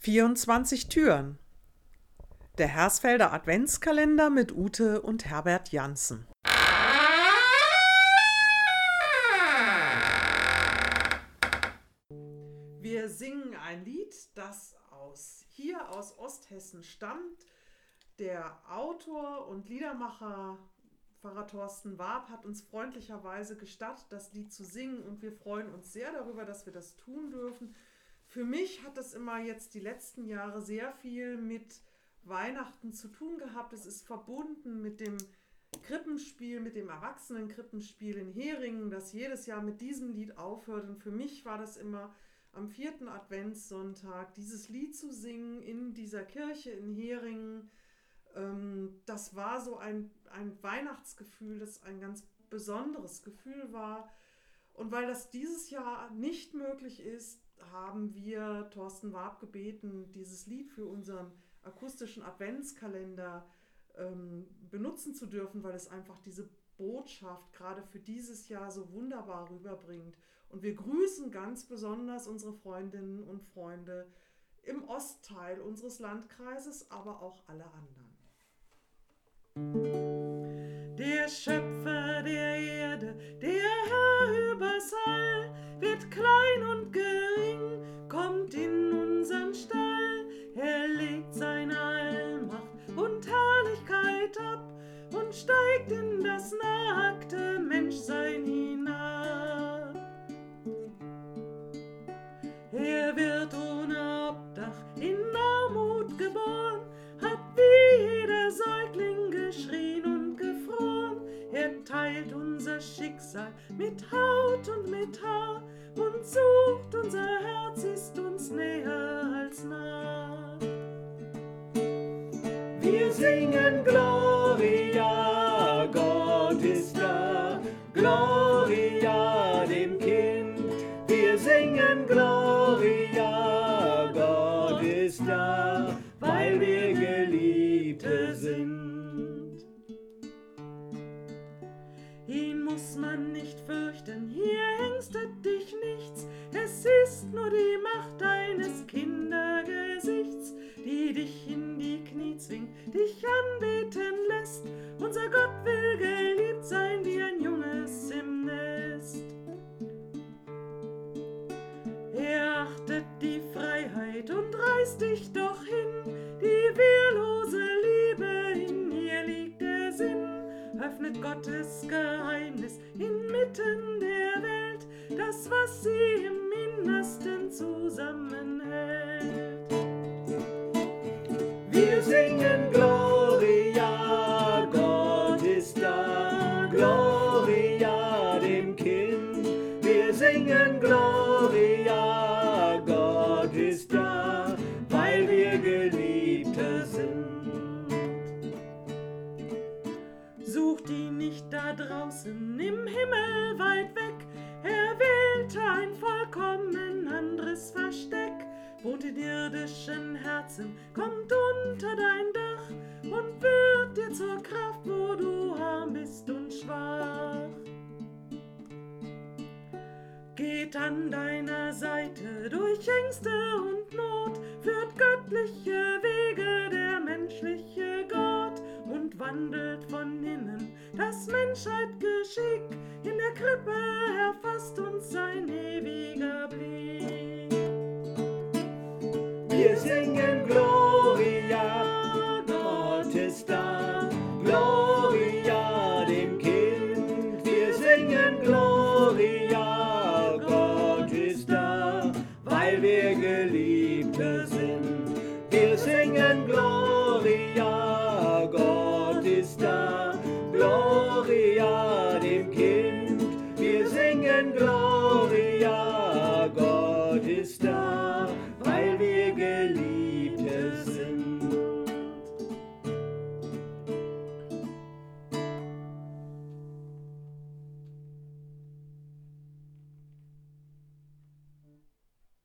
24 Türen. Der Hersfelder Adventskalender mit Ute und Herbert Janssen. Wir singen ein Lied, das hier aus Osthessen stammt. Der Autor und Liedermacher Pfarrer Thorsten Warb hat uns freundlicherweise gestattet, das Lied zu singen, und wir freuen uns sehr darüber, dass wir das tun dürfen. Für mich hat das immer jetzt die letzten Jahre sehr viel mit Weihnachten zu tun gehabt. Es ist verbunden mit dem Krippenspiel, mit dem Erwachsenen-Krippenspiel in Heringen, das jedes Jahr mit diesem Lied aufhört. Und für mich war das immer am 4. Adventssonntag, dieses Lied zu singen in dieser Kirche in Heringen. Das war so ein Weihnachtsgefühl, das ein ganz besonderes Gefühl war. Und weil das dieses Jahr nicht möglich ist, haben wir Thorsten Warb gebeten, dieses Lied für unseren akustischen Adventskalender benutzen zu dürfen, weil es einfach diese Botschaft gerade für dieses Jahr so wunderbar rüberbringt. Und wir grüßen ganz besonders unsere Freundinnen und Freunde im Ostteil unseres Landkreises, aber auch alle anderen. Der Schöpfer der Erde, der Herr übers All, wird klein und gering, kommt in unseren Stall. Er legt seine Allmacht und Herrlichkeit ab und steigt in das nackte Menschsein hinab. Er wird ohne Obdach in Armut geboren, hat wie jeder Säugling geschrien und gefroren. Er teilt unser Schicksal mit Haut und mit Haar und sucht unser Herz, ist uns näher als nah. Wir singen Gloria, Gott ist da, Gloria dem Kind. Wir singen Gloria, Gott ist da, weil wir Geliebte sind. Ihn muss man nicht fürchten, hier ängstet dich nichts, es ist nur die Macht deines Kindergesichts, die dich in die Knie zwingt, dich anbeten lässt. Unser Gott will geliebt sein wie ein Junges im Nest. Er achtet die Freiheit und reißt dich doch hin, die wehrlose Liebe, in ihr liegt der Sinn. Öffnet Gottes Geheimnis inmitten der Welt, das, was sie im Innersten zusammenhält. Wir singen Gloria, Gott ist da, Gloria dem Kind. Wir singen Gloria, Gott ist da, weil wir Geliebte sind. Sucht ihn nicht da draußen im Himmel weit weg, er wählte ein vollkommen anderes Versteck. Wohnt in irdischen Herzen, kommt unter dein Dach und wird dir zur Kraft, wo du arm bist und schwach. Geht an deiner Seite durch Ängste und Not, führt göttliche Wege der menschliche Gott und wandelt von innen das Menschheitgeschick. In der Krippe erfasst uns sein ewiger Blick. Wir singen Gloria, Gott ist da, Gloria dem Kind. Wir singen Gloria, Gott ist da, weil wir Geliebte sind. Wir singen Gloria, Gott ist da, Gloria dem Kind. Wir singen Gloria, Gott ist da.